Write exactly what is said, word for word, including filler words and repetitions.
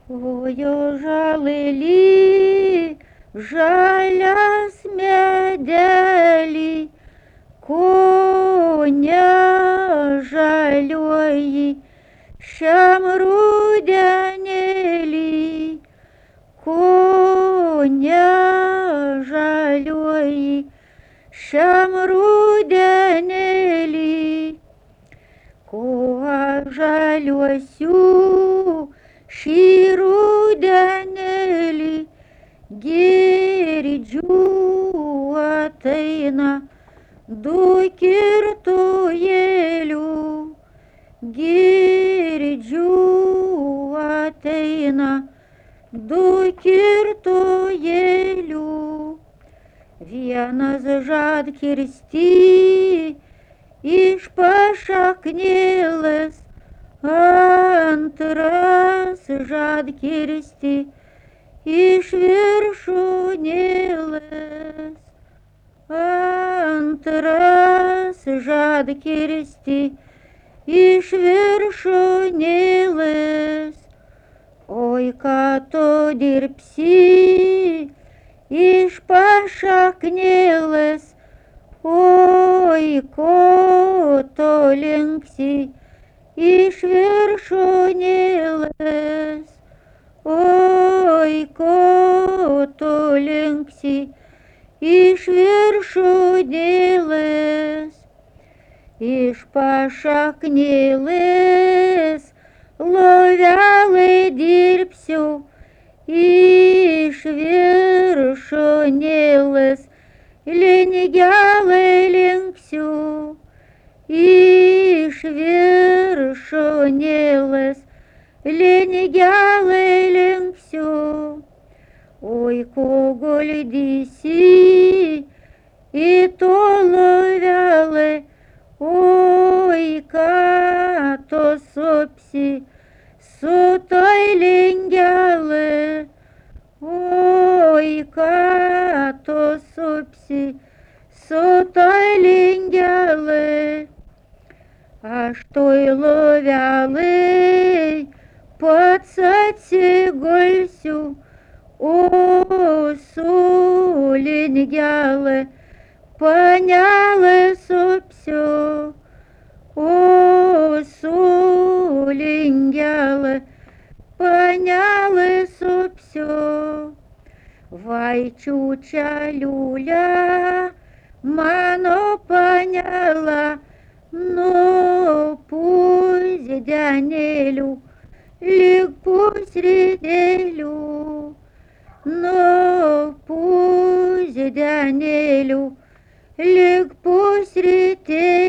Ojų žalėly, žalias medelį, ko nežaliuoji šiam rudenėlį, ko nežaliuoji šiam rudenėlį, ko aš žaliuosiu šį rudenėlį, girdžiu ateina du kirtojėlių, girdžiu ateina du kirtojėlių, vienas žadkirsti iš pašaknėlės, antras žadkirsti iš viršūnėlės, antras žadkirsti iš viršūnėlės. Oi, ką tu dirbsi iš pašaknėlės, oi, ko tu linksi iš viršūnėlės, oi, ko tu linksi iš viršūnėlės, iš pašaknėlės lovelai dirbsiu, iš viršūnėlės linigelai linksiu, iš viršūnėlės linigelai linksiu. Oi, ko guldysi į to lovelai, oi, ką tu supsi su toj lingelai, oi, ką tu supsi su toj lingelai. Aš toj lovelai pats atsigulsiu, o su lingelai panelai supsiu, o su lingelai panelai supsiu. Vai čiūčia liūlia, mano panela, nuo pusdienėlių lyg pusrytėlių, nuo pusdienėlių lyg pusrytėlių.